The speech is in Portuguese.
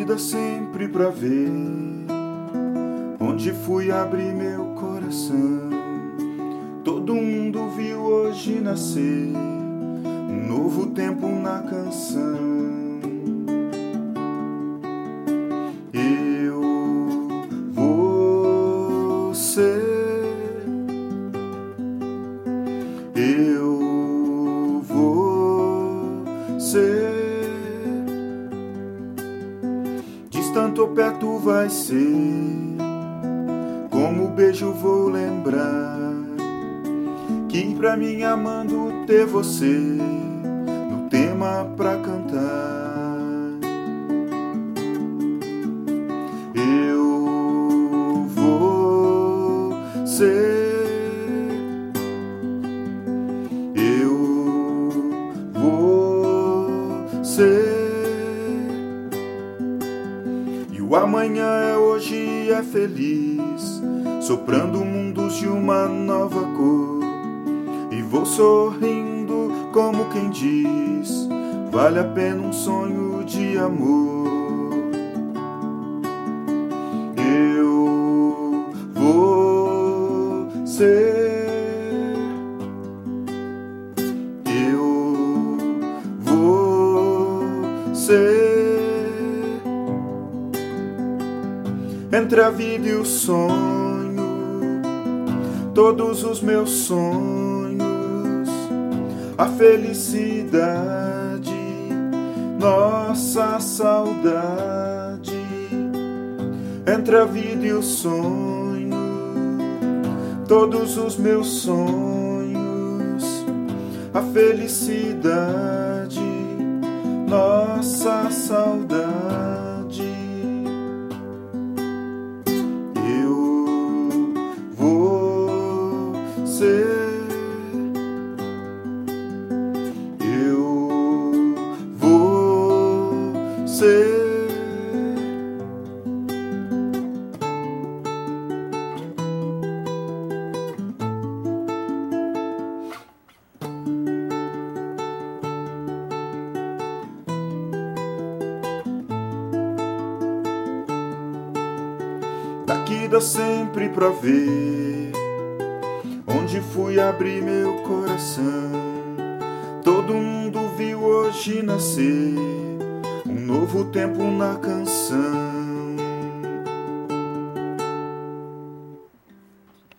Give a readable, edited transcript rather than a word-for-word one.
Daqui dá sempre pra ver onde fui abrir meu coração. Todo mundo viu hoje nascer um novo tempo na canção. Eu vou ser, eu vou ser. Distante ou perto vai ser, como beijo vou lembrar, que pra mim amando ter você no tema pra cantar. Eu vou ser, eu vou ser. E o amanhã é hoje e é feliz, soprando mundos de uma nova cor. E vou sorrindo como quem diz, vale a pena um sonho de amor. Eu vou ser, eu vou ser. Entre a vida e o sonho, todos os meus sonhos, a felicidade, nossa saudade. Entre a vida e o sonho, todos os meus sonhos, a felicidade, nossa saudade. Eu vou ser. Daqui dá sempre pra ver onde fui abrir meu coração. Todo mundo viu hoje nascer um novo tempo na canção.